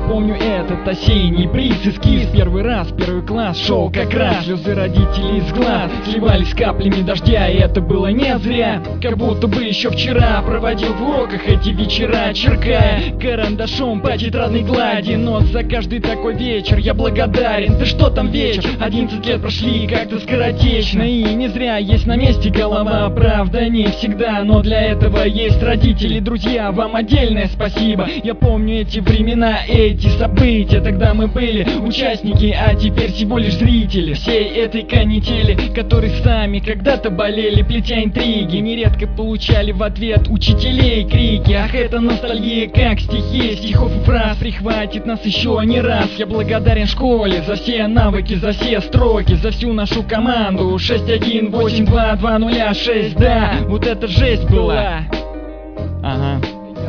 помню этот осенний бриз, эскиз. Первый раз, первый класс, шел как раз. Слезы родителей из глаз сливались с каплями дождя, и это было не зря. Как будто бы еще вчера проводил в уроках эти вечера, черкая карандашом по тетрадной глади. Но за каждый такой вечер я благодарен. Ты что там вечер? 11 лет прошли как-то скоротечно, и не зря есть на месте голова. Правда, не всегда, но для этого есть родители, друзья. Вам отдельное спасибо. Я помню эти времена, эти события. Тогда мы были участники, а теперь всего лишь зрители всей этой канители, которые сами когда-то болели, плетя интриги. Нередко получали в ответ учителей крики. Ах, это ностальгия, как стихи, стихов и фраз прихватит нас еще не раз. Я благодарен школе за все навыки, за все строки, за всю нашу команду 6-1-8-2-2-0-6. Да, вот это жесть была. Ага.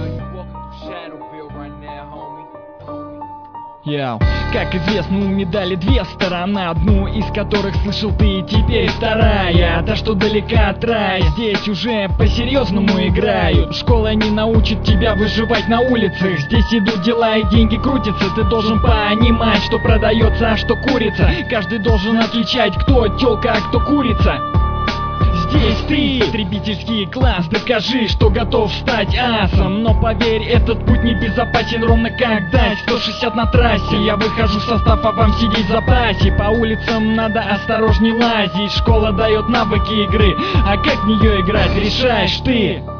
Йоу. Как известно, у медали две стороны, одну из которых слышал ты, теперь вторая, та, что далека от рая. Здесь уже по-серьезному играют. Школа не научит тебя выживать на улицах. Здесь идут дела и деньги крутятся. Ты должен понимать, что продается, а что курица. Каждый должен отличать, кто тёлка, а кто курица. Здесь ты, потребительский класс, докажи, что готов стать асом. Но поверь, этот путь не безопасен, ровно как дать 160 на трассе. Я выхожу в состав, а вам сидеть в запасе. По улицам надо осторожней лазить. Школа дает навыки игры, а как в нее играть, решаешь ты.